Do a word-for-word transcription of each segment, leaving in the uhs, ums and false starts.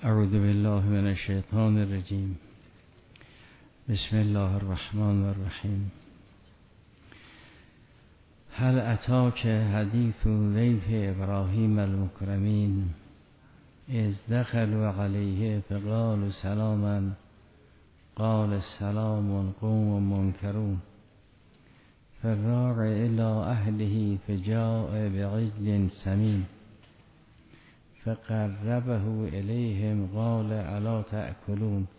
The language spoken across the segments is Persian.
اعوذ بالله من الشیطان الرجیم. بسم الله الرحمن الرحیم. هل اتاک حدیث ضیف ابراهیم المکرمین اذ دخلوا علیه فقالوا سلاما قال سلام قوم منکرون فراغ الی اهله فجاء بعجل سمین فقربه الیهم قال الا تأکلون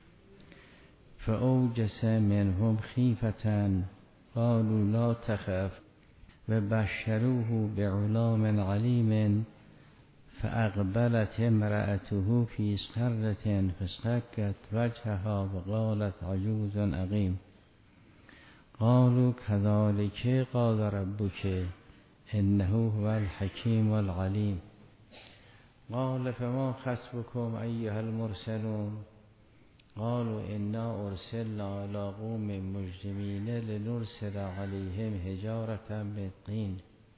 فأوجس منهم خیفة قالوا لا تخف وبشروه بغلام علیم فأقبلت امرأته في صرة فاصطكت وجهها وقالت عجوز عقیم قالوا كذلك قال ربك إنه هو الحكيم العليم قال فما خطبكم أيها المرسلون قالوا إنا أرسلنا على قوم مجرمين لنرسل عليهم حجارة من طين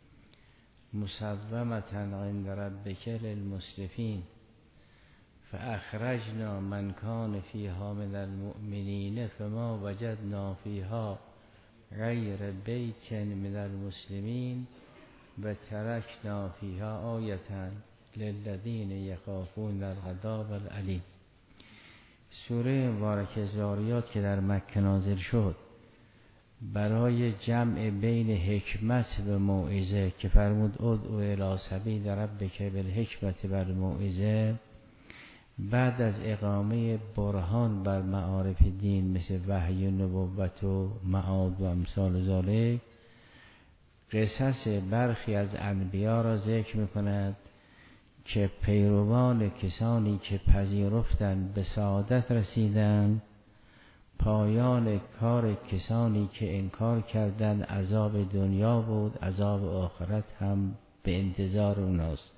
مسومة عند ربك للمسرفين فأخرجنا من كان فيها من المؤمنين فما وجدنا فيها غير بيت من المسلمين وتركنا فيها آية للذین یخافون العذاب العلیم. سوره مبارکه زاریات که در مکه نازل شد برای جمع بین حکمت و موعظه که فرمود ادعو الی سبیل ربک بالحکمت و الموعظه، بعد از اقامه برهان بر معارف دین مثل وحی و نبوت و معاد و امثال ذالک، قصص برخی از انبیا را ذکر می‌کند که پیروان کسانی که پذیرفتند به سعادت رسیدند، پایان کار کسانی که انکار کردند عذاب دنیا بود، عذاب آخرت هم به انتظار اوناست.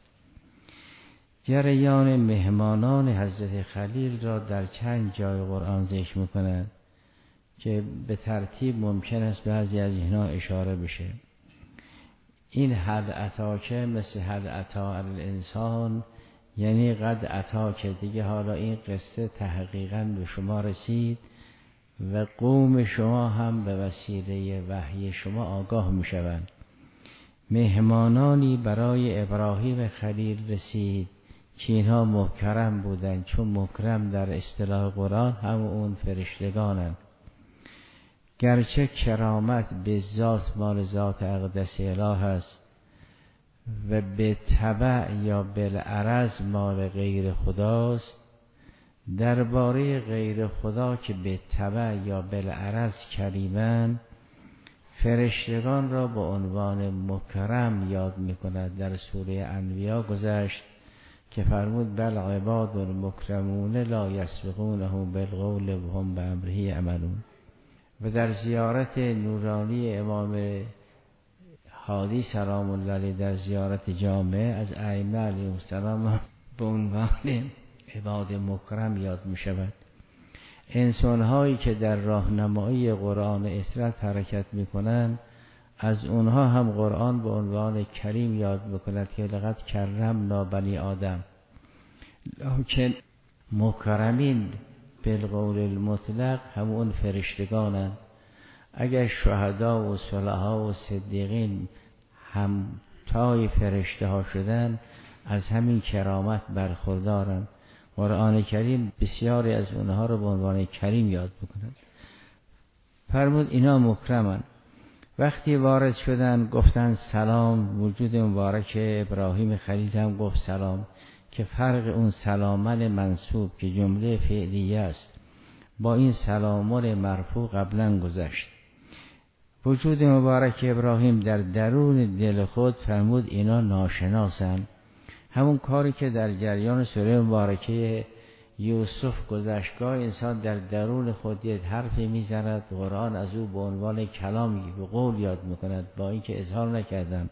جریان مهمانان حضرت خلیل را در چند جای قرآن ذکر می‌کند که به ترتیب ممکن است بعضی از اینها اشاره بشه. این هل اتاکه مثل هل اتا الانسان، یعنی قد اتاکه، دیگه حالا این قصه تحقیقاً به شما رسید و قوم شما هم به وسیله وحی شما آگاه می شوند. مهمانانی برای ابراهیم خلیل رسید که اینها مکرم بودند، چون مکرم در اصطلاح قرآن هم اون فرشتگانند. گرچه کرامت به ذات مال ذات اقدس اله است و به تبع یا بالعرض مال غیر خداست، درباره غیر خدا که به تبع یا بالعرض کریمن، فرشتگان را به عنوان مکرم یاد می‌کند. در سوره انبیا گذشت که فرمود بل عباد مکرمون لا یسبقونه بالقول وهم بامره عملون. و در زیارت نورانی امام هادی سلام الله علیه در زیارت جامع از ائمه علیهم السلام به عنوان عباد مکرم یاد می شود. انسان هایی که در راهنمایی قرآن اطاعت حرکت می کنند، از اونها هم قرآن به عنوان کریم یاد میکند که لقد کرمنا بنی آدم. لکن مکرمین بالقول المطلق همون فرشتگانند. اگر شهدا و صلحا و صدیقین هم تای فرشته ها شدن، از همین کرامت برخوردارند. قرآن کریم بسیاری از اونها رو به عنوان کریم یاد بکند. فرمود اینا مکرمند. وقتی وارد شدن گفتن سلام. وجود مبارک ابراهیم خلیل هم گفت سلام، که فرق اون سلامن منصوب که جمله فعلیه است با این سلامون مرفوع قبلا گذشت. وجود مبارک ابراهیم در درون دل خود فرمود اینا ناشناسن. همون کاری که در جریان سوره مبارکه یوسف گذشتگاه انسان در درون خود یک حرفی میزند، قرآن از او به عنوان کلامی به قول یاد میکند با اینکه اظهار نکردن.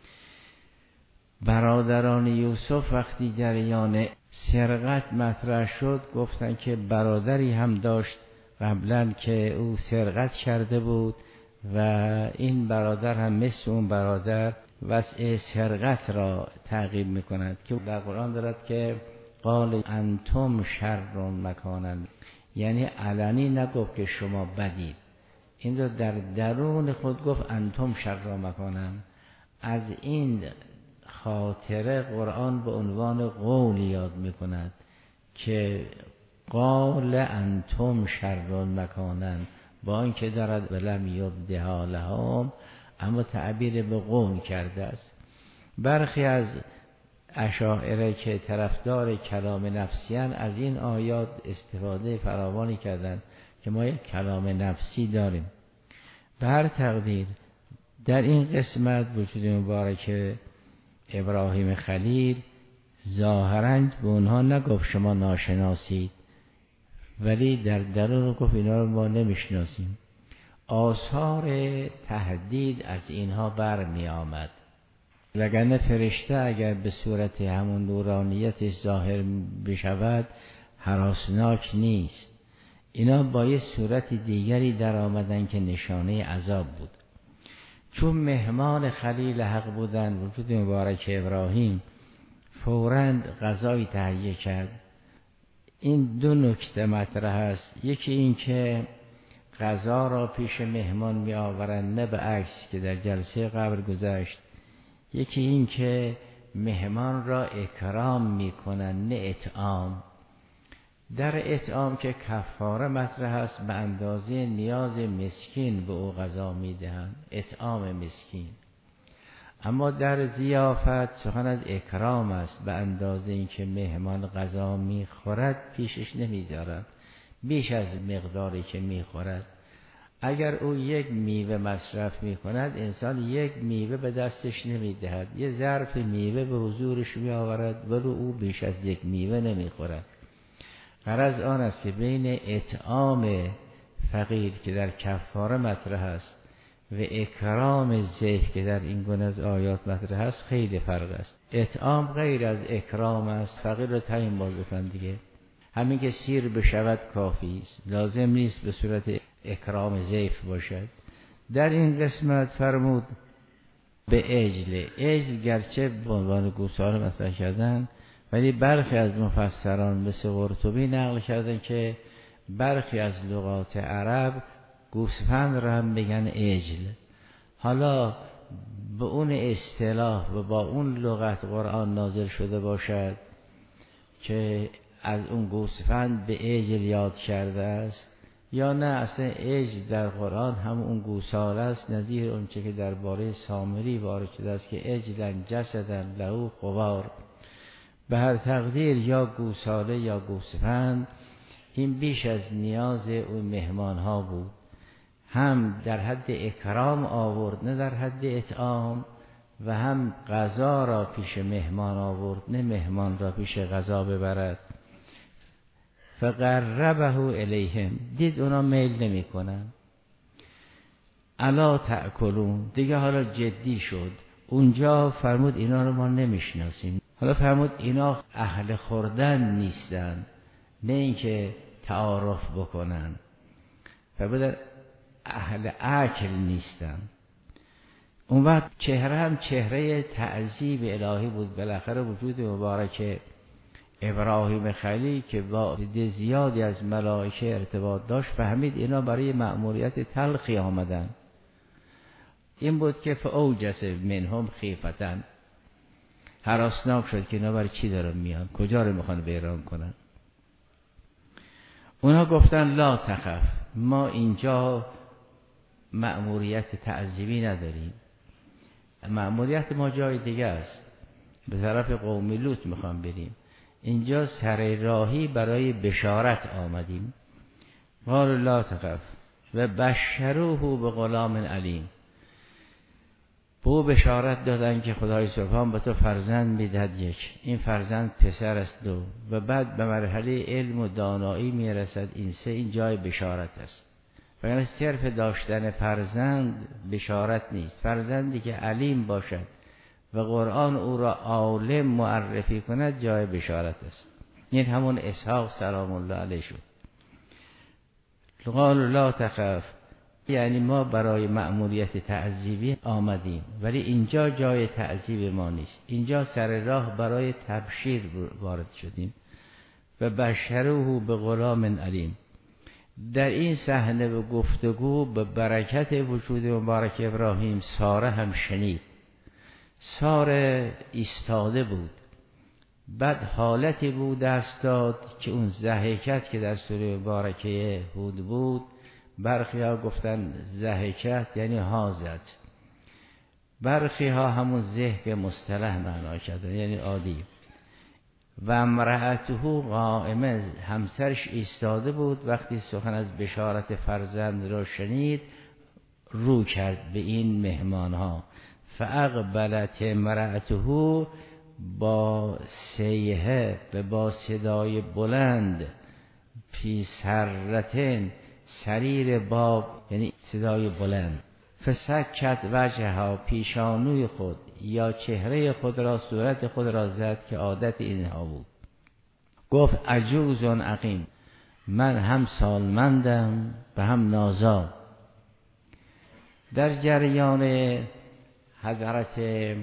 برادران یوسف وقتی جریان سرقت مطرح شد گفتن که برادری هم داشت قبلا که او سرقت کرده بود و این برادر هم مثل اون برادر وضع سرقت را تعقیب میکند که در قرآن دارد که قال انتم شر مکانا، یعنی علنی نگفت که شما بدید، این رو در درون خود گفت انتم شر مکانا. از این خاطره قرآن به عنوان قول یاد میکند که قال انتم شر مکانا، با اینکه دارد ولم یبدها لهم، اما تعبیر به قول کرده است. برخی از اشاعره که طرفدار کلام نفسیان از این آیات استفاده فراوانی کردند که ما یک کلام نفسی داریم. به هر تقدیر در این قسمت وجود مبارک ابراهیم خلیل ظاهراً به اونها نگفت شما ناشناسید، ولی در درون گفت اینا رو ما نمیشناسیم. آثار تهدید از اینها برمی آمد، وگرنه فرشته اگر به صورت همون نورانیت ظاهر بشود هراسناک نیست. اینا با یه صورت دیگری در آمدن که نشانه عذاب بود. چون مهمان خلیل حق بودن وجود مبارک ابراهیم، فوراً غذای تهیه کرد. این دو نکته مطرح است، یکی این که غذا را پیش مهمان می آورند، نه به عکس که در جلسه قبل گذشت. یکی این که مهمان را اکرام می کنند، نه اطعام. در اطعام که کفاره مطرح است، به اندازه نیاز مسکین به او غذا می دهند، اطعام مسکین. اما در ضیافت سخن از اکرام است، به اندازه این که مهمان غذا می خورد پیشش نمی دارد، بیش از مقداری که می خورد. اگر او یک میوه مصرف می کند، انسان یک میوه به دستش نمی دهد، یه ظرف میوه به حضورش می آورد، ولی او بیش از یک میوه نمی خورد. غرض آن است که بین اطعام فقیر که در کفاره مطرح است و اکرام ضیف که در این گونه از آیات مطرح است خیلی فرق است. اطعام غیر از اکرام است، فقیر رو تهیم باز بکن دیگه، همین که سیر بشود کافی است، لازم نیست به صورت اکرام ضیف باشد. در این قسمت فرمود به عجل. عجل گرچه به عنوان گوساله مطرح کردن، ولی برخی از مفسران مثل قرطبی نقل کردن که برخی از لغات عرب گوسفند را هم بگن عجل. حالا به اون اصطلاح و با اون لغت قرآن نازل شده باشد که از اون گوسفند به عجل یاد کرده است، یا نه اصلا عجل در قرآن هم اون گوساله است، نظیر اون چه که درباره سامری وارد شده است که عجلن جسدن له خوار. به هر تقدیر یا گوساله یا گوسفند، این بیش از نیاز اون مهمان ها بود، هم در حد اکرام آورد نه در حد اطعام، و هم غذا را پیش مهمان آورد نه مهمان را پیش غذا ببرد. فقربه الیهم، دید اونا میل نمی کنن. الا تأکلون، دیگه حالا جدی شد. اونجا فرمود اینا رو ما نمیشناسیم، حالا فرمود اینا اهل خوردن نیستن، نه اینکه تعارف بکنن. فرمود اهل اکل نیستن. اون وقت چهره هم چهره تعذیب الهی بود. بالاخره وجود مبارک ابراهیم خلیل که با عدد زیادی از ملائکه ارتباط داشت، فهمید اینا برای مأموریت تلخی آمدن. این بود که فاوجس منهم خیفتن، هراسناک شد که اینا برای چی دارن میان، کجا رو میخوان ویران کنن. اونا گفتن لا تخف، ما اینجا مأموریت تعذیبی نداریم، مأموریت ما جای دیگه است، به طرف قوم لوط میخوام بریم، اینجا سر راهی برای بشارت آمدیم. قال لا تخف و بشروه به غلام علیم، به او بشارت دادن که خدای سبحان به تو فرزند میدهد یک، این فرزند پسر است دو، و بعد به مرحله علم و دانایی میرسد. این سه این جای بشارت است. وگرنه صرف داشتن فرزند بشارت نیست. فرزندی که علیم باشد و قرآن او را عالم معرفی کند جای بشارت است. این همون اسحاق سلام الله علیه شد. قال لا تخف، یعنی ما برای مأموریت تعذیبی آمدیم، ولی اینجا جای تعذیب ما نیست، اینجا سر راه برای تبشیر وارد شدیم. و بشروه به غلام علیم. در این صحنه و گفتگو به برکت وجود مبارک ابراهیم ساره هم شنید. ساره ایستاده بود، بعد حالتی بود دست داد که اون ضحکت که در سوره مبارکه هود بود، برخی ها گفتن ضحکت یعنی حاضت، برخی ها همون ضحک مصطلح معنا کردن یعنی عادی. و امرأته قائمه، همسرش ایستاده بود. وقتی سخن از بشارت فرزند را شنید رو کرد به این مهمان ها. فاقبلت امرأته، با سیحه و با صدای بلند، فی سرتن، سریر باب یعنی صدای بلند، فسکت وجهها، پیشانوی خود یا چهره خود را، صورت خود را زد که عادت اینها بود. گفت عجوزون عقیم، من هم سالمندم و هم نازا. در جریان حضرت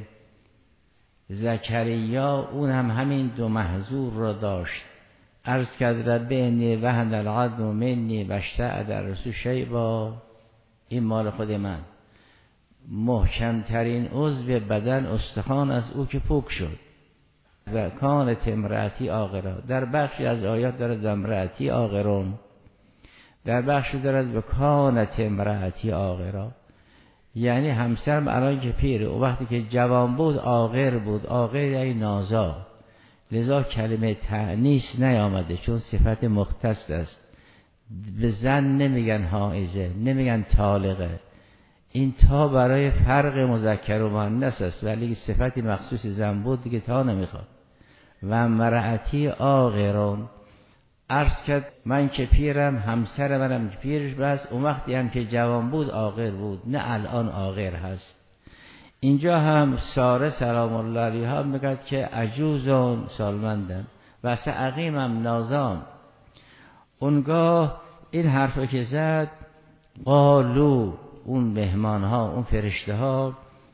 زکریا اون هم همین دو محظور را داشت. عرض کرد رب انی وهن العظم منی و اشتعل الرأس شیبا، این مال خود من، محکمترین عضو بدن استخوان از او که پوک شد. و کانت امرأتی عاقرا، در بخشی از آیات دارد امرأتی عاقرون، در بخشی دارد و کانت امرأتی عاقرا، یعنی همسرم الان که پیره، و وقتی که جوان بود عاقر بود. عاقر یعنی نازا، لذا کلمه تأنیث نیامده چون صفت مختص است. به زن نمیگن حائزه، نمیگن طالقه. این تا برای فرق مذکر و مؤنث است، ولی صفتی مخصوص زن بود دیگه تا نمیخواد. و امرأتی عاقرون، عرض کرد من که پیرم، همسر منم که پیرش بس، اون وقتی هم که جوان بود عاقر بود، نه الان عاقر هست. اینجا هم ساره سلام الله علیها میگه که عجوزون، سالمندم، و اصلا عقیمم، نازام. اونگاه این حرف که زد، قالو، اون مهمان ها، اون فرشته ها،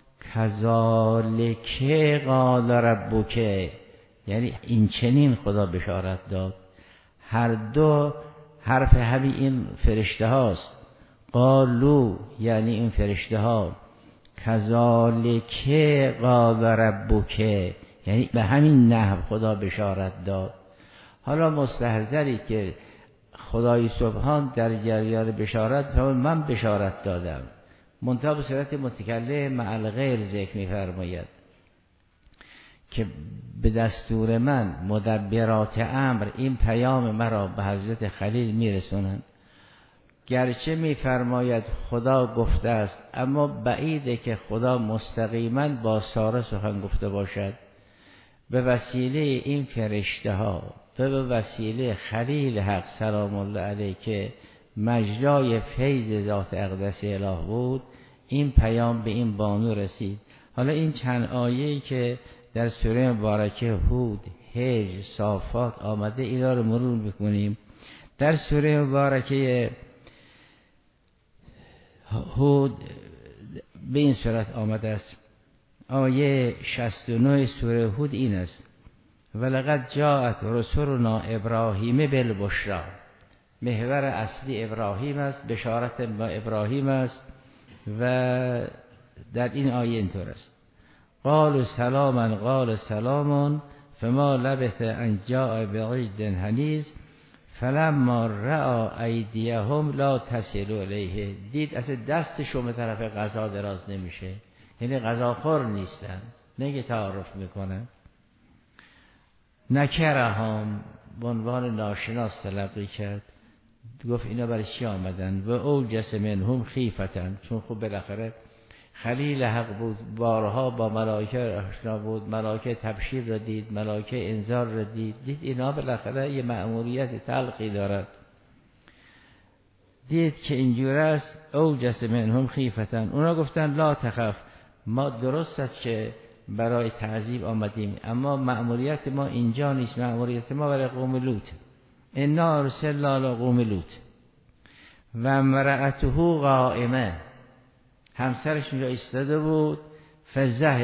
کذالک قال ربک، یعنی این چنین خدا بشارت داد. هر دو حرف همین این فرشته هاست. قالو یعنی این فرشته ها، کذالک قال ربک یعنی به همین نحو خدا بشارت داد. حالا مستحضری که خدای سبحان در جریان بشارت، من بشارت دادم، منتها به صورت متکلم مع الغیر ذکر می‌فرماید که به دستور من مدبرات امر این پیام مرا به حضرت خلیل میرسونند. گرچه میفرماید خدا گفته است، اما بعیده که خدا مستقیما با ساره سخن گفته باشد. به وسیله این فرشته ها و به وسیله خلیل حق سلام الله علیه که مجرای فیض ذات اقدس اله بود، این پیام به این بانو رسید. حالا این چند آیه‌ای که در سوره مبارکه هود، هجر، صافات آمده، اینا رو مرور میکنیم. در سوره مبارکه هود به این صورت آمده است. آیه شصت و نه سوره هود این است: ولقد جاءت رسلنا ابراهیم بالبشری. محور اصلی ابراهیم است، بشارت با ابراهیم است و در این آیه اینطور است: قالوا سلاما قال سلام فما لبث ان جاء بعجل حنیز فلما رأى ایدیهم لا تصل الیه. دید اصلا دستشون به طرف غذا دراز نمیشه، یعنی غذاخور نیستن، نگه تعارف میکنن. نکرهم به عنوان ناشناس تلقی کرد، گفت اینا برای چی آمدن؟ و اوجس منهم خیفتن، چون خب بالاخره خلیل حق بود، بارها با ملائکه آشنا بود، ملائکه تبشیر را دید، ملائکه انذار را دید، دید اینا بالاخره یه مأموریت تلقی دارد. دید که اینجور است، اوجس منهم خیفتن، اونا گفتن لا تخف، ما درست است که برای تعذیب آمدیم، اما مأموریت ما اینجا نیست، مأموریت ما برای قوم لوط. انا ارسلنا الی قوم لوط و امرأته قائمه، همسرش اینجا ایستاده بود.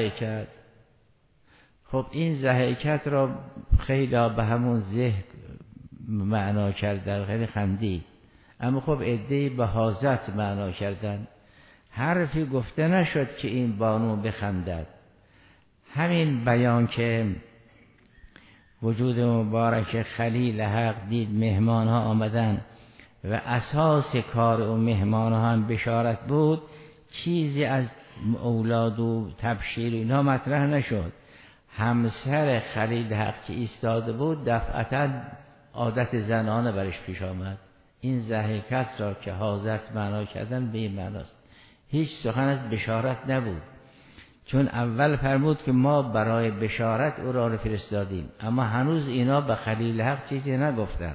فضحکت، خب این ضحکت را خیلی به همون ضحک معنا کردن، خیلی خندید. اما خب عده‌ای به حاضت معنا کردن. حرفی گفته نشد که این بانو بخندد. همین بیان که وجود مبارک خلیل حق دید مهمان ها آمدن و اساس کار اون مهمان ها هم بشارت بود، چیزی از اولاد و تبشیر اینا مطرح نشد. همسر خلیل حق که ایستاده بود دفعتا عادت زنانه برش پیش آمد. این ضحکت را که حاضت معنا کردن به این معناست. هیچ سخن از بشارت نبود، چون اول فرمود که ما برای بشارت او را فرستادیم، اما هنوز اینا به خلیل حق چیزی نگفتن.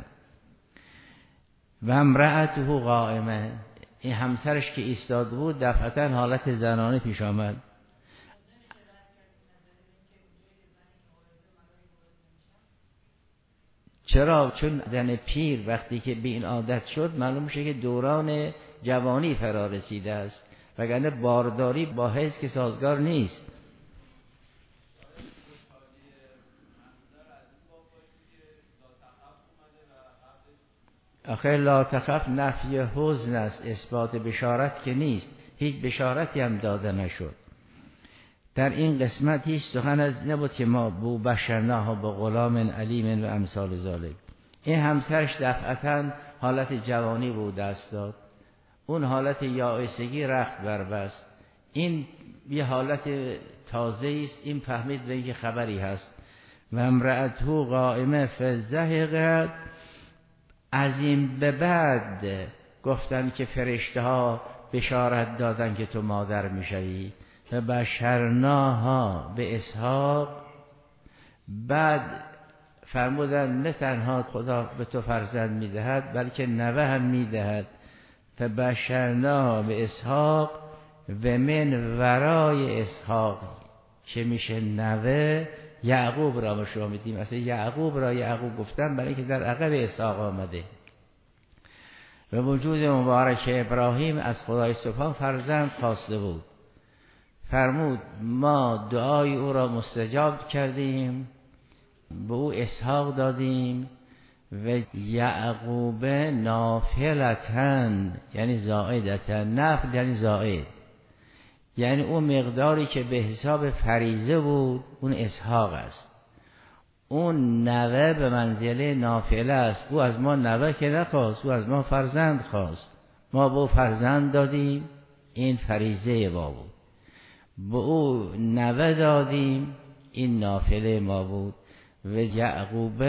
و امرأته قائمه، این همسرش که ایستاده بود دفعتا حالت زنانه پیش آمد. چرا؟ چون زن پیر وقتی که به این عادت شد معلوم میشه که دوران جوانی فرا رسیده است، وگرنه بارداری با حیض که سازگار نیست. آخه لا تخف نفی حزن است، اثبات بشارت که نیست. هیچ بشارتی هم داده نشد. در این قسمت هیچ سخن از نبود که ما بو بشرناها به غلام علیم و امثال ذالک. این همسرش دفعتا حالت جوانی بود دست داد، اون حالت یائسگی رخت بربست. این یه حالت تازه است، این فهمید به اینکه خبری هست. و امرأته قائمه فضحکت، از این به بعد گفتن که فرشته ها بشارت دادن که تو مادر میشوی. و بشرناها به اسحاق، بعد فرمودن نه تنها خدا به تو فرزند میدهد بلکه نوه هم میدهد. فبشرناها به اسحاق و من ورای اسحاق، که میشه نوه یعقوب را ما شما میدیم. اصلا یعقوب را یعقوب گفتن برای که در عقب اسحاق آمده. و وجود مبارک ابراهیم از خدای سبحان فرزند خواسته بود. فرمود ما دعای او را مستجاب کردیم، به او اسحاق دادیم. و یعقوب نافلتن یعنی زائدتن، نفل یعنی زائد، یعنی اون مقداری که به حساب فریضه بود اون اسحاق است. اون نوه به منزله نافله است. او از ما نوه که نخواست، او از ما فرزند خواست. ما به او فرزند دادیم، این فریضه ما بود. به او نوه دادیم، این نافله ما بود. و یعقوب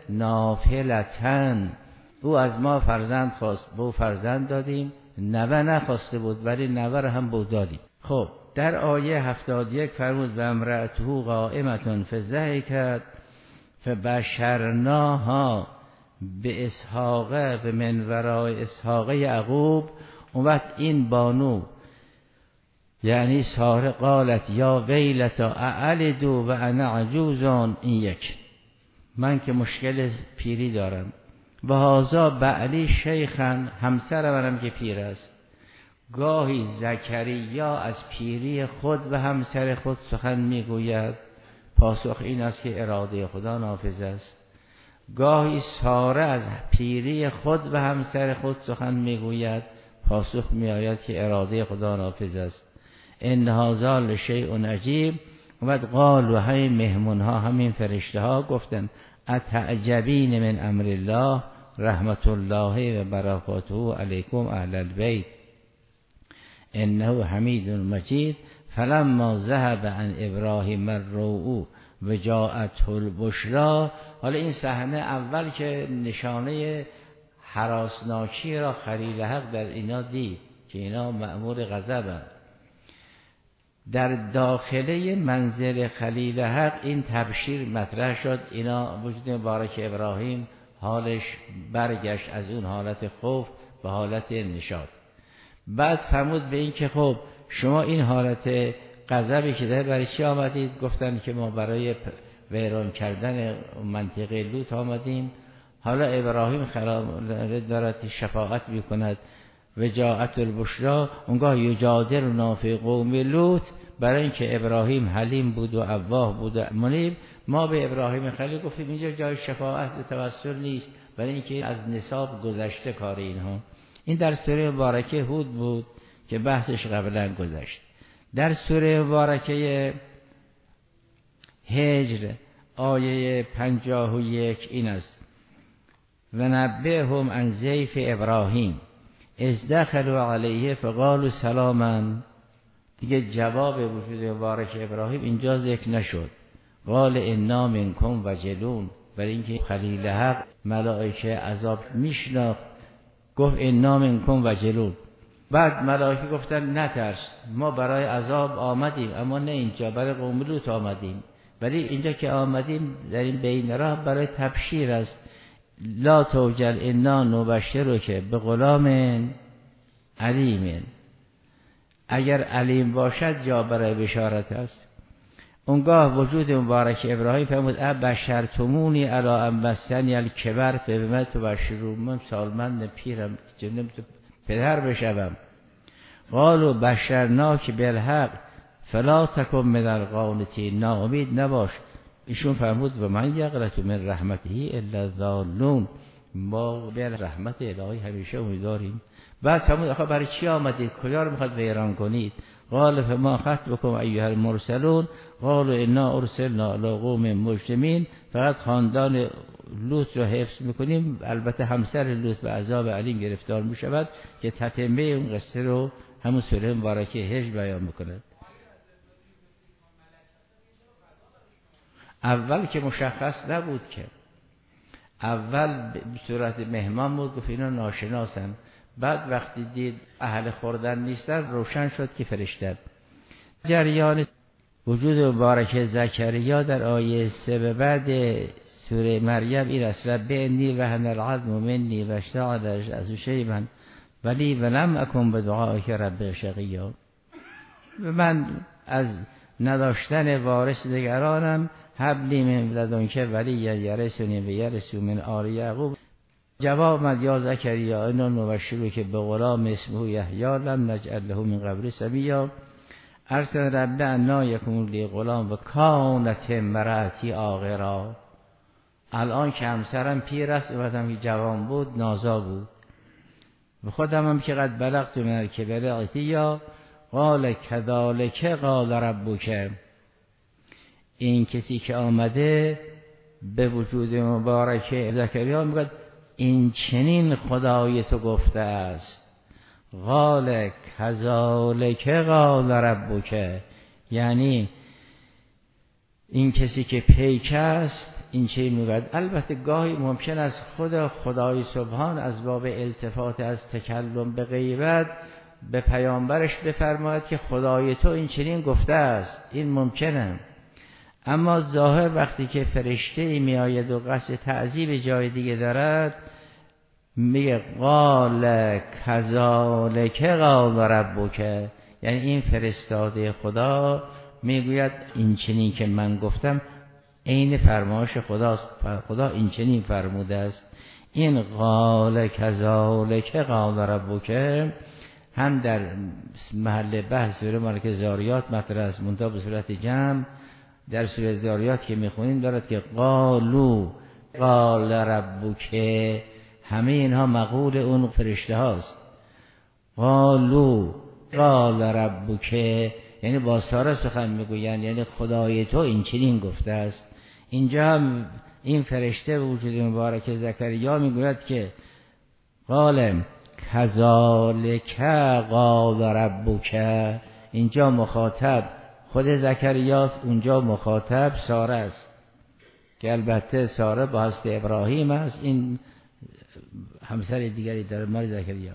نافلتن، او از ما فرزند خواست، به او فرزند دادیم. نوه نخواسته بود ولی نوه را هم به او دادیم. خب در آیه هفتاد و یک فرمود و امرأته قائمة فضحکت فبشرناها به اسحاق و من ورای اسحاق یعقوب. اون وقت این بانو یعنی ساره قالت یا ویلتا اعلدو و انا عجوزان، این یک، من که مشکل پیری دارم. و هذا بعلی شیخن، همسر منم که پیر است. گاهی زکریا از پیری خود و همسر خود سخن میگوید، پاسخ این است که اراده خدا نافذ است. گاهی ساره از پیری خود و همسر خود سخن میگوید، پاسخ میآید که اراده خدا نافذ است. ان هذا لشیء عجیب. و قال و همین مهمون ها، همین فرشته ها گفتن اتعجبین من امر الله رحمت الله و برکاته علیکم اهل البیت انه حمید مجید. فلما ذهب عن ابراهیم الروع و جاءته البشرا. حالا این صحنه اول که نشانه هراسناکی را خلیل حق در اینا دید که اینا مأمور غضبند. در داخله منزل خلیل حق این تبشیر مطرح شد. اینا وجود مبارک ابراهیم حالش برگشت از اون حالت خوف به حالت نشاط. بعد فرمود به این که خب شما این حالت غضبی که داره برای چی آمدید؟ گفتن که ما برای ویران کردن منطقه لوط آمدیم. حالا ابراهیم خلال دارد شفاعت میکند و جاءت البشرا، اونگاه یجادلنا فی قوم لوط. برای اینکه ابراهیم حلیم بود و اواه بود و منیب، ما به ابراهیم خلیل گفتیم اینجا جای شفاعت و توسل نیست، برای اینکه از نصاب گذشته کار اینها. این در سوره مبارکه هود بود که بحثش قبلا گذشت. در سوره مبارکه هجر آیه پنجاه و یک این است: و نبئهم عن ضیف ابراهیم اذ دخلوا علیه فقالوا سلاما. دیگه جواب وجود مبارک ابراهیم اینجا ذکر نشد. قال انا منکم وجلون، برای اینکه خلیل حق ملائکه عذاب میشناخت گفت انا منکم وجلون. بعد ملائکه گفتن نترس، ما برای عذاب آمدیم، اما نه اینجا، برای قوم لوط آمدیم. ولی اینجا که آمدیم در این بین راه برای تبشیر است. لا توجل انا نبشرک به غلام علیم. اگر علیم باشد جا برای بشارت است. اونگاه وجود مبارک ابراهیم فرمود ابشرتمونی علی ان مسنی الکبر فبما تبشرون. من سالمند پیرم جنم تو پدر بشوم. قالوا بشرناک بالحق فلا تکن من القانطین. ناامید نباش. ایشون فرمود و من یقنط من رحمته الا الضالون. ما به رحمت الهی همیشه امیدواریم. بعد فرمود آخه برای چی آمدید؟ کجا رو میخواد ویران کنید؟ قال فما خطبکم ایها المرسلون قالوا انا ارسلنا الی قوم مجرمین. فقط خاندان لوط رو حفظ میکنیم، البته همسر لوط به عذاب علیم گرفتار میشود که تتمه اون قصه رو همون سوره مبارکه هجر بیان میکنه. اول که مشخص نبود، که اول به صورت مهمان بود، گفت اینا ناشناسن. بعد وقتی دید اهل خوردن نیستن روشن شد که فرشته. جریان وجود مبارک زکریا در آیه سه به بعد سوره مریم این است: ربی و هن العظم منی و اشتعل الرأس شیبا ولی ولم اکن بدعائک رب شقیا. من از نداشتن وارث دیگرانم حبلی من لدنک ولی یرثنی و یرث من آل یعقوب. جواب من یا زکریا انا نبشرک به غلام اسمه یحیی لم نجعل له من قبل سمیا. ارسل رب انا یکون لی غلام و کانت امرأتی عاقرا. الان که همسرم پیر است، اومدم که جوان بود، نازا بود. و خودم هم که قد بلغت من الکبر عتیا. قال کذالک قال ربک. این کسی که آمده به وجود مبارک زکریا میگه این چنین خدای تو گفته است. قال کذالک قال ربک، یعنی این کسی که پیک است این چه میگه. البته گاهی ممکن است خدا خدای سبحان از باب التفات از تکلم به غیبت به پیامبرش بفرماید که خدای تو این چنین گفته است. این ممکنه، اما ظاهر وقتی که فرشته ای می آید و قصد تعذیب جای دیگه دارد میگه قال کذالک قال ربک، یعنی این فرستاده خدا میگوید این چنین که من گفتم عین فرمایش خداست. خدا این چنین فرموده است. این قال کذالک قال ربک هم در محل بحث سوره مبارکه زاریات مطرح است، منتها به صورت جمع. در سوره زاریات که میخونیم دارد که قالو قال ربک، همه اینها مقول اون فرشته هاست. قالو قال ربک یعنی با ساره سخن میگویند، یعنی خدای تو این چنین گفته است. اینجا هم این فرشته وجود مبارک زکریا میگوید که قال کذالک قال ربک. اینجا مخاطب خود زکریاست، اونجا مخاطب ساره است که البته ساره با هست ابراهیم است، این همسر دیگری داره مال زکریا.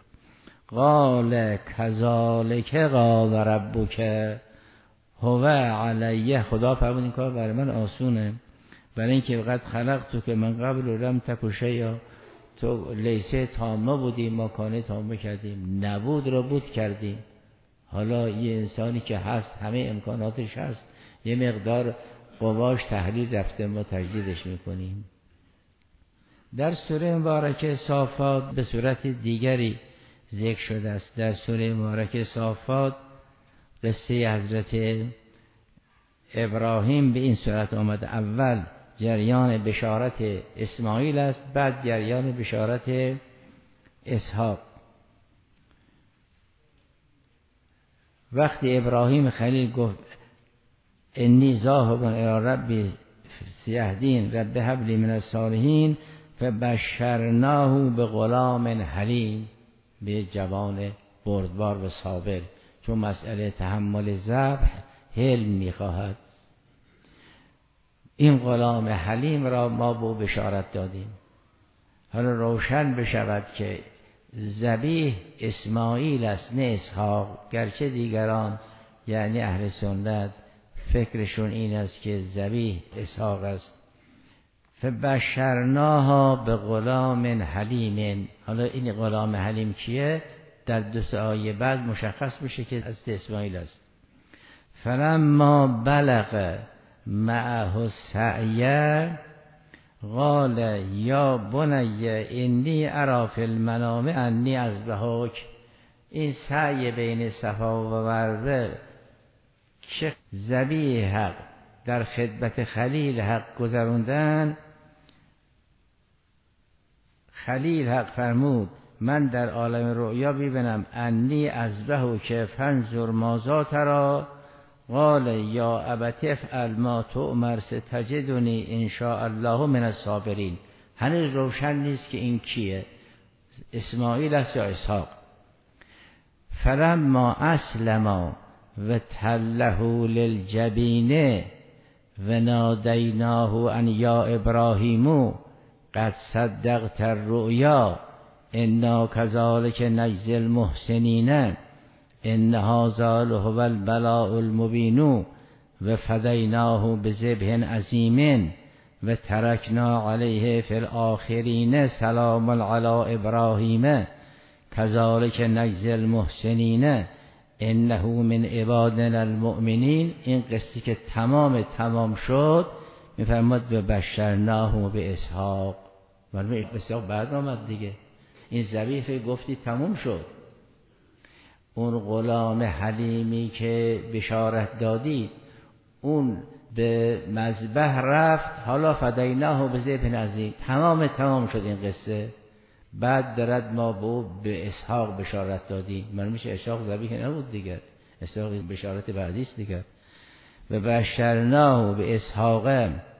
قال کذالک قال ربک هو علیه. خدا فرمود این کار برای من آسونه، برای اینکه قد خلق تو که من قبل و لم تکو شیئا، تو لیسه تامه بودی ما کانه تامه کردیم، نبود را بود کردیم. حالا یه انسانی که هست همه امکاناتش هست، یه مقدار قواش تحلیل رفته ما تجدیدش میکنیم. در سوره مبارکه صافات به صورت دیگری ذکر شده است. در سوره مبارکه صافات قصه حضرت ابراهیم به این صورت آمد: اول جریان بشارت اسماعیل است، بعد جریان بشارت اسحاق. وقتی ابراهیم خلیل گفت انی ذاهب الی ربی سیهدین رب هب لی من الصالحین فبشرناه بغلام حلیم، به جوان بردبار و صابر، چون مسئله تحمل ذبح حلم میخواهد. این غلام حلیم را ما به بشارت دادیم. حالا روشن بشود که ذبیح اسماعیل است نه اسحاق، گرچه دیگران یعنی اهل سنت فکرشون این است که ذبیح اسحاق است. فبشرناها به غلام حلیم. حالا این غلام حلیم کیه؟ در دو سه آیه بعد مشخص میشه که از اسماعیل است. فلما بلغ معه السعی قال یا بنی انی اری فی المنام انی اذبحک. این سعی بین صفا و مروه که ذبیح حق در خدمت خلیل حق گذروندن، خلیل حق فرمود من در عالم رؤیا ببینم انی اذبحک فانظر ماذا تری قال یا ابت افعل ما تؤمر ستجدنی ان شاء الله من الصابرین. هنوز روشن نیست که این کیه، اسماعیل است یا اسحاق. فلما اسلما و تله للجبین و نادیناه ان یا ابراهیم قد صدقت الرؤیا انا کذالک نجزی المحسنین ان هذا لهو البلاء المبین و فدیناه بذبح عظیم و ترکنا علیه فی الاخرین سلام علی ابراهیم کذالک نجزی المحسنین انه من عبادنا المؤمنین. این قصه که تمام تمام شد میفرماد به بشرناه به اسحاق. ولی اسحاق بعد آمد دیگه. این ذبیح گفتی تمام شد. اون غلام حلیمی که بشارت دادی اون به مذبح رفت، حالا فدیناه به ذبح عظیم. تمام تمام شد این قصه. بعد درد ما بو به اسحاق بشارت دادی. من میشه اسحاق ذبیح نبود دیگر، اسحاق بشارت بعدی است دیگر. و بشرناه به اسحاق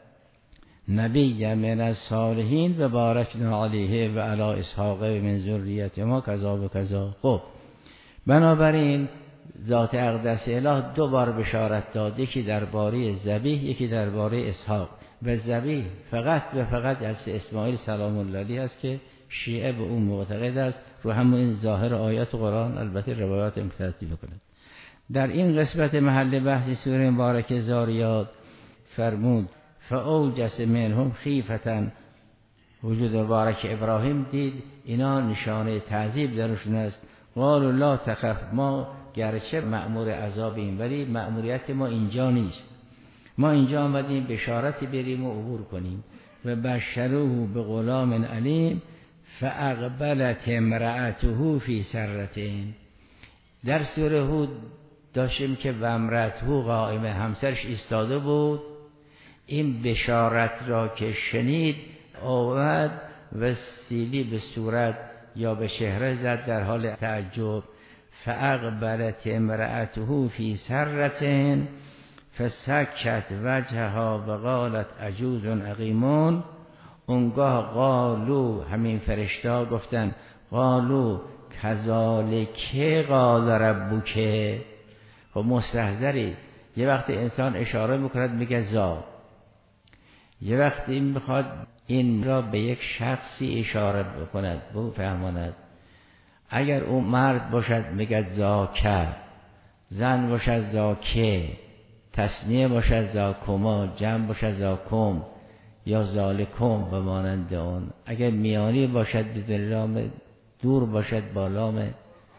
نبی من الصالحین و بارکنا علیه و علی اسحاق من ذریت ما کذا و کذا. خب بنابراین ذات اقدس اله دو بار بشارت داد، یکی درباره ذبیح یکی درباره اسحاق. و ذبیح فقط و فقط از اسماعیل سلام الله علیه است که شیعه به اون معتقد است. رو همون ظاهر آیات قرآن البته روایات مختلفی بکنند. در این قسمت محل بحث سوره مبارکه زاریات فرمود فاوجس منهم خیفة. وجود مبارک ابراهیم دید اینا نشانه تعذیب درشون است. قالوا لا تخف، ما گرچه مأمور عذابیم ولی مأموریت ما اینجا نیست، ما اینجا آمدیم بشارتی بریم و عبور کنیم. و بشروه به غلام علیم فاقبلت امرأته فی سرتین. در سوره هود داشتیم که و امرأته قائمه، همسرش ایستاده بود. این بشارت را که شنید آمد و سیلی به صورت یا به چهره زد در حال تعجب. فاقبلت امرأته فی سرتین فسکت وجهها و قالت عجوز عقیمون. اونگاه قالو، همین فرشته گفتن قالو کذالک قال ربک. خب مستحضرید یه وقت انسان اشاره میکند میگه زا، یه وقت این میخواد این را به یک شخصی اشاره بکند به فهماند. اگر اون مرد باشد میگه زاکه، زن باشد زاکه، تثنیه باشد زاکما، جمع باشد زاکم یا ذالکم به مانند اون. اگر میانی باشد به لام، دور باشد با لام.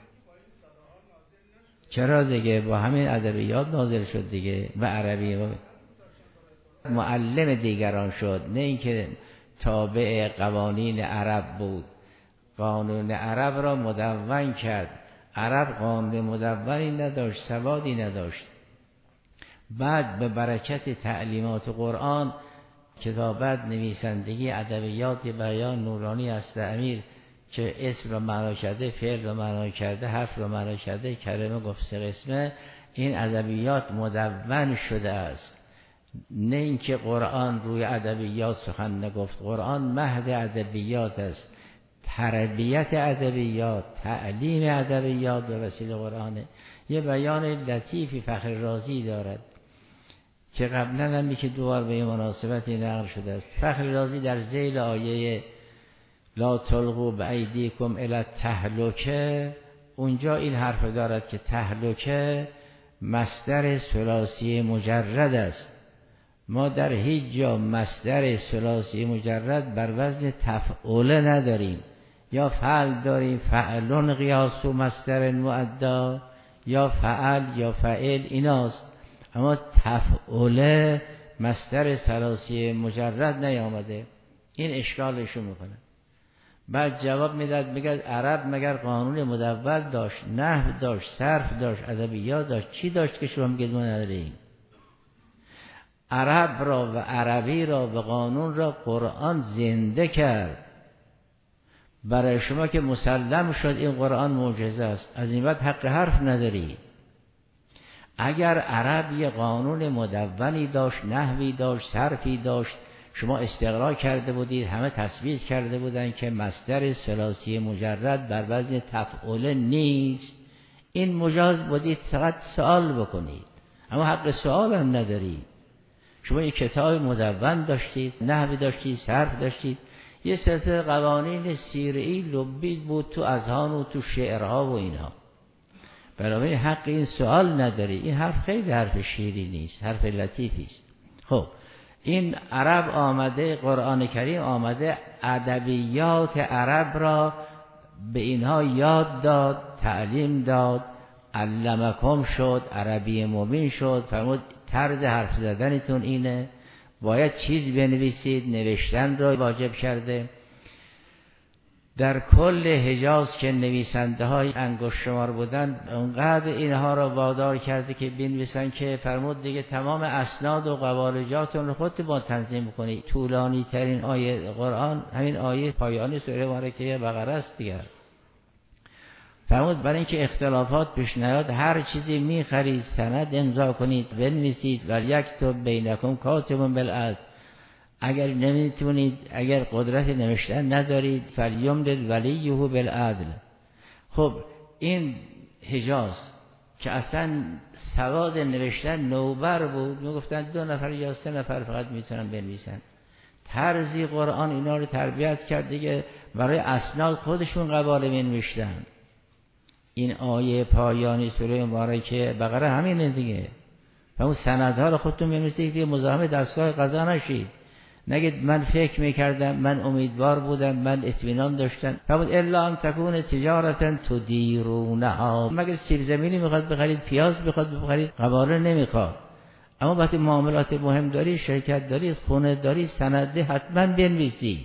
چرا دیگه با همین ادبیات نازل شد دیگه و عربی و معلم دیگران شد، نه اینکه تابع قوانین عرب بود. قانون عرب را مدون کرد. عرب قانون مدونی نداشت، سوادی نداشت. بعد به برکت تعلیمات قرآن کتابت، نویسندگی، ادبیات، بیان نورانی است امیر که اسم را معنا کرده، فعل را معنا کرده، حرف را معنا کرده، کلمه گفت سه قسمه. این ادبیات مدون شده است، نه اینکه قرآن روی ادبیات سخن نگفت. قرآن مهد ادبیات است، تربیت ادبیات، تعلیم ادبیات به وسیله قرآنه. یه بیان لطیفی فخر رازی دارد که قبلا هم که دوبار به مناسبتی نقل شده است. فخر رازی در ذیل آیه لا تلقوا بایدیکم الی التهلکه، اونجا این حرف دارد که تهلکه مصدر ثلاثی مجرد است. ما در هیچ جا مصدر ثلاثی مجرد بر وزن تفعول نداریم، یا فعل داریم، فعلون قیاس و مصدر مؤدا، یا فعل یا فعل ایناست، اما تفعول مصدر ثلاثی مجرد نیامده. این اشکالشو میکنه. بعد جواب میداد، میگه عرب مگر قانون مدون داشت، نحو داشت، صرف داشت، ادبیات داشت، چی داشت که شما میگید ما نداریم؟ عرب را و عربی را و قانون را قرآن زنده کرد. برای شما که مسلم شد این قرآن معجزه است، از این بعد حق حرف نداری. اگر عرب یه قانون مدونی داشت، نحوی داشت، صرفی داشت، شما استقرا کرده بودید، همه تثبیت کرده بودن که مصدر ثلاثی مجرد بر وزن تفعول نیست، این مجاز بودید فقط سوال بکنید، اما حق سوال هم ندارید. شما یک کتاب مدون داشتید، نحوی داشتید، صرف داشتید، یه سلسله قوانین سیره‌ای لبی بود تو اذهان و تو شعرها و اینها. برای حق این سوال نداری. این حرف خیلی حرف شیری نیست، حرف لطیفی است. خب این عرب آمده، قرآن کریم آمده ادبیات عرب را به اینها یاد داد، تعلیم داد، علمکم شد، عربی مبین شد. فرمود طرز حرف زدنتون اینه، باید چیز بنویسید، نوشتن را واجب کرده. در کل حجاز که نویسنده های انگشت شمار بودن، اونقدر اینها را وادار کرده که بنویسن که فرمود دیگه تمام اسناد و قوالجاتون رو خودت با تنظیم بکنید. طولانی ترین آیه قرآن همین آیه پایانی سوره مبارکه بقره است دیگر. فرمود برای اینکه اختلافات پیش نیاد هر چیزی میخرید سند امضا کنید، بنویسید ولیکتب بینکم کاتب بالعدل. اگر نمیتونید، اگر قدرت نوشتن ندارید، فلیمدد ولیه بالعدل. خب این حجاز که اصلا سواد نوشتن نوبر بود، میگفتن دو نفر یا سه نفر فقط میتونن بنویسن. طرزی قرآن اینا رو تربیت کرد دیگه، برای اسناد خودشون قباله مینوشتن. این آیه پایانی سوره مبارکه بقره همینه دیگه. و اون سندها رو خودتون بنویسید که مزاحم دستگاه قضا نشید. نگید من فکر میکردم، من امیدوار بودم، من اطمینان داشتم. فرمود الا ان تکون تجارتا تدیرونها. مگر سیب زمینی میخواد بخرید، پیاز میخواد بخرید، قباله نمیخواد. اما وقتی معاملات مهم داری، شرکت داری، خونه داری، سنده حتما بنویسی.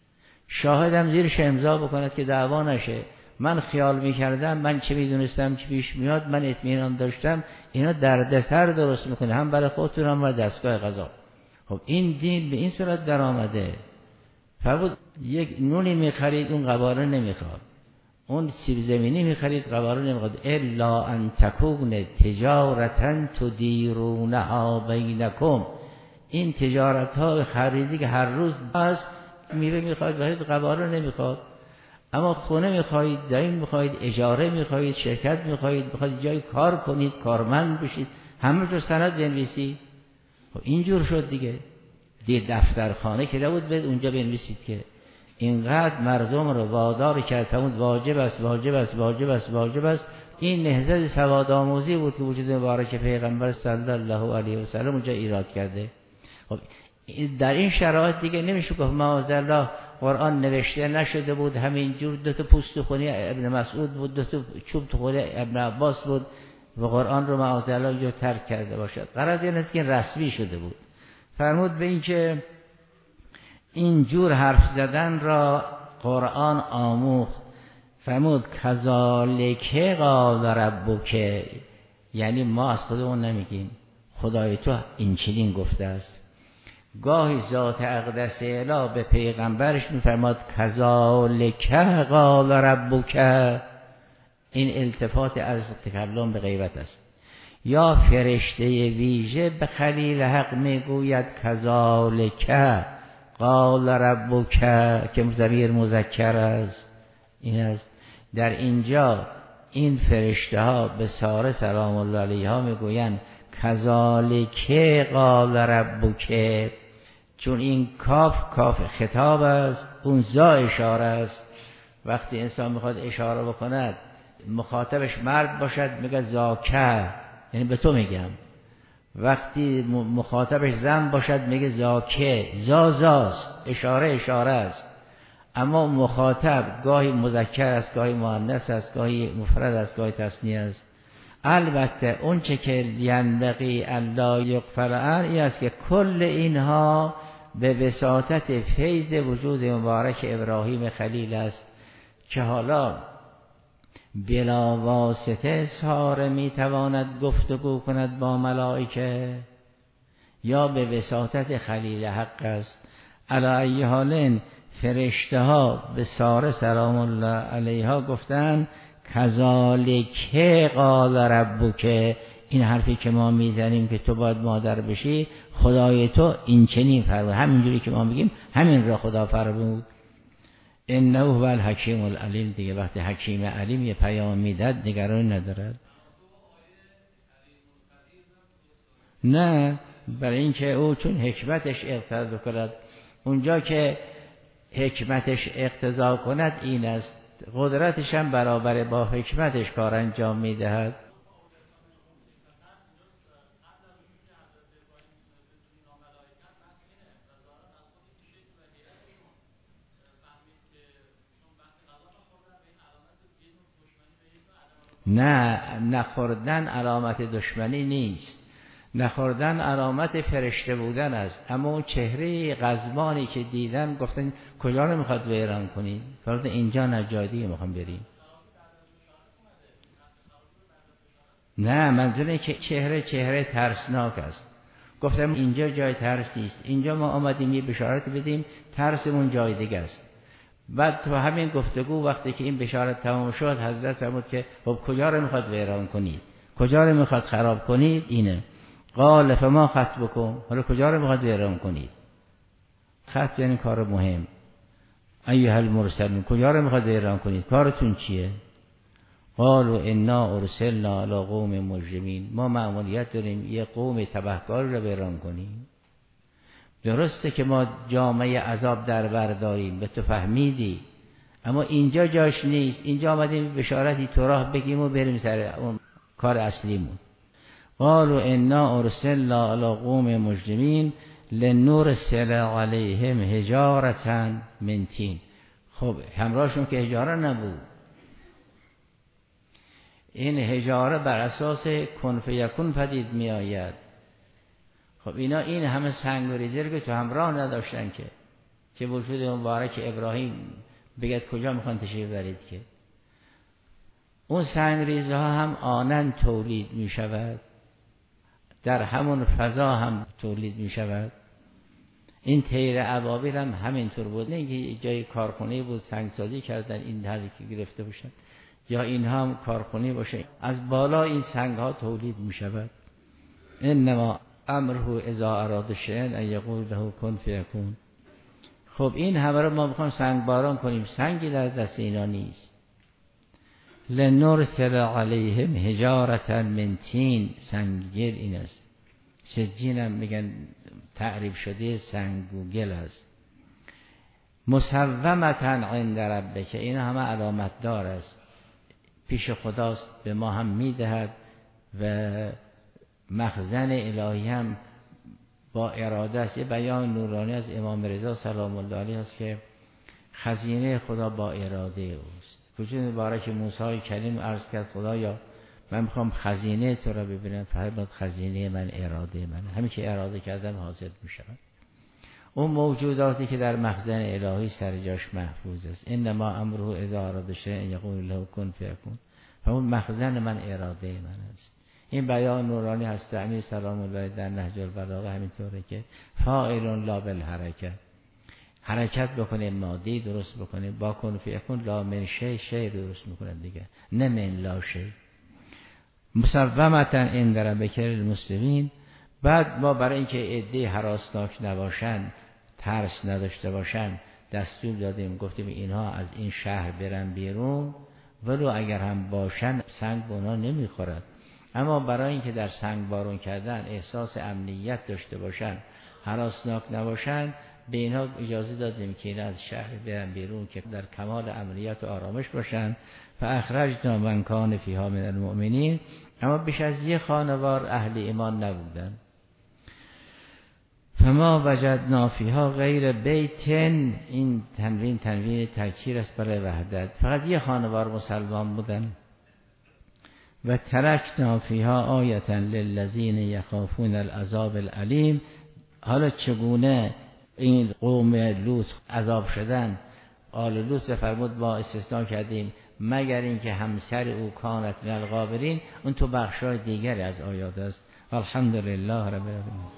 شاهدم زیرش امضا بکند که دعوا نشه. من خیال میکردم، من چه میدونستم چه پیش میاد، من اطمینان داشتم. اینا دردسر درست میکنه، هم برای خودتون هم برای دستگاه قضا. خب این دین به این صورت در آمده. فرمود یک نونی میخرید اون قباره نمیخواد، اون سیب زمینی میخرید قباره نمیخواد. الا ان تکون تجارتا تدیرونها بینکم. این تجارت ها خریدی که هر روز هست، میوه میخواید بخرید قباره نمیخواد. اما خونه میخواهید، زمین میخواهید، اجاره میخواهید، شرکت میخواهید، میخواهید جای کار کنید، کارمند بشید، همه جو سند بنویسید. خب اینجور شد دیگه. دیگه دفترخانه که نبود بید اونجا بنویسید که اینقدر مردم رو وادار کرد. فرمود واجب است، واجب است، واجب است، واجب است. این نهضت سواد آموزی بود که وجود مبارک پیغمبر صلی الله علیه و سلم اونجا ایراد کرده. خب در این شرایط دیگه نمیشه گفت معاذالله قرآن نوشته نشده بود، همینجور دو تا پوست تو خونه ابن مسعود بود، دو تا چوب تو خونه ابن عباس بود و قرآن رو معاذالله اینجا ترک کرده باشد. غرض این است که رسمی شده بود. فرمود به این که اینجور حرف زدن را قرآن آموخت. فرمود کذالک قال ربک، یعنی ما از خودمون نمیگیم، خدای تو این چنین گفته است. گاهی ذات اقدس اله به پیغمبرش میفرماد کذالک قال ربک، این التفات از تکلم به غیبت است. یا فرشته ویژه به خلیل حق میگوید کذالک قال ربک که ضمیر مذکر است. این است در اینجا این فرشته ها به ساره سلام الله علیها میگویند کذالک قال ربک، چون این کاف کاف خطاب است، اون زا اشاره است. وقتی انسان میخواد اشاره بکند مخاطبش مرد باشد میگه زاکه، یعنی به تو میگم. وقتی مخاطبش زن باشد میگه زاکه، زا زاست، اشاره اشاره است. اما مخاطب گاهی مذکر است، گاهی مؤنث است، گاهی مفرد است، گاهی تثنیه است. البته اون چه که ینبغی الا یغفر عنه این است که کل اینها به وساطت فیض وجود مبارک ابراهیم خلیل است که حالا بلا واسطه ساره میتواند گفتگو کند با ملائکه یا به وساطت خلیل حق است. علی ای حال فرشته ها به ساره سلام الله علیها گفتن کذالک قال ربک، این حرفی که ما میزنیم که تو باید مادر بشی خدای تو این چنین فرمود، همینجوری که ما میگیم همین را خدا فرمود. انه هو الحکیم العلیم. دیگه وقتی حکیم علیم یه پیام میداد نگرانی ندارد. نه، برای اینکه او چون حکمتش اقتضا کند، اونجا که حکمتش اقتضا کند این است، قدرتش هم برابر با حکمتش کار انجام میدهد. نه، نخوردن علامت دشمنی نیست، نخوردن علامت فرشته بودن است. اما اون چهره غضبانی که دیدن گفتن کجا رو میخواد ویران کنید؟ فرض اینجا نجادی میخوام بریم. نه، منظوره که چهره چهره ترسناک است. گفتم اینجا جای ترس نیست، اینجا ما آمدیم یه بشارت بدیم، ترسمون جای دیگه است. بعد تو همین گفتگو وقتی که این بشارت تمام شد حضرت فرمود که خب کجا رو میخواد ویران کنید، کجا رو میخواد خراب کنید؟ اینه قال فما خطبکم، حالا کجا رو میخواد ویران کنید؟ خط یعنی کار مهم. ایها المرسلون، کجا رو میخواد ویران کنید؟ کارتون چیه؟ قالوا انا ارسلنا الی قوم مجرمین، ما مأموریت داریم یه قوم تبهکار رو ویران کنیم. درسته که ما جامعه عذاب در بر داریم، به تو فهمیدی، اما اینجا جاش نیست. اینجا آمدیم بشارتی تو راه بگیم و بریم سر اون کار اصلیمون. قالوا انا ارسلنا الی قوم مجرمین لنرسل علیهم حجارة من طین. خب همراهشون که حجاره نبود، این حجاره بر اساس کن فیکون پدید می آید. خب اینا این همه سنگ و ریزه که تو همراه نداشتن که که وجود مبارک ابراهیم بگید کجا میخوان تشریف برید. که اون سنگ ریزه ها هم آنن تولید می شود، در همون فضا هم تولید می شود. این طیر ابابیل هم همینطور بود، نه که جای کارخونه بود سنگسازی کردن این حالی که گرفته باشن، یا این هم کارخونه باشه، از بالا این سنگ ها تولید می شود. انما امره اذا اراد شیئا ان یقول له کن فیکون. خب این همه رو ما میخوایم سنگ باران کنیم، سنگی در دست اینا نیست. لنرسل علیهم حجارة من طین، سنگگل این است. سجین هم میگن تعریف شده سنگ و گل است. مسومة عند ربک، این همه علامت دار است، پیش خداست، به ما هم میدهد و مخزن الهی هم با اراده است. یه بیان نورانی از امام رضا سلام الله علیه است که خزینه خدا با اراده اوست. وجود مبارک موسی کلیم عرض کرد خدایا من میخوام خزینه تو را ببینم، فرمود خزینه من اراده من، همین که اراده کردم حاصل میشه. اون موجوداتی که در مخزن الهی سر جاش محفوظ است. انما امره اذا اراد شیئا ان یقول له کن فیکون. همون مخزن من اراده من است. این بیان نورانی هست امیر سلام الله در نهج البلاغه همینطوره که فاعل لا بالحرکت، حرکت بکنه مادی درست بکنه، با کن فیکون لا من شی شی درست میکنه دیگه، نه من لا شی. مسومتا عند ربک للمسلمین. بعد ما برای اینکه عده هراسناک نباشن، ترس نداشته باشن، دستور دادیم گفتیم اینها از این شهر برن بیرون، ولو اگر هم باشن سنگ به اونا نمیخورد، اما برای اینکه در سنگ بارون کردن احساس امنیت داشته باشن، هراسناک نباشن، به اینها اجازه دادیم که اینا از شهر برن بیرون که در کمال امنیت و آرامش باشن. فاخرجنا من کان فیها من المؤمنین. اما بیش از یک خانوار اهل ایمان نبودن. فما وجدنا فیها غیر بیت، این تنوین تنوین تذکیر است برای وحدت، فقط یک خانوار مسلمان بودن. و ترکنا فیها آیة للذین یخافون العذاب العلیم. حالا چگونه این قوم لوط عذاب شدن؟ آل لوط فرمود ما استثناء کردیم مگر اینکه همسر او کانت من الغابرین. اون تو بخشای دیگری از آیات است. الحمدلله رب العالمین.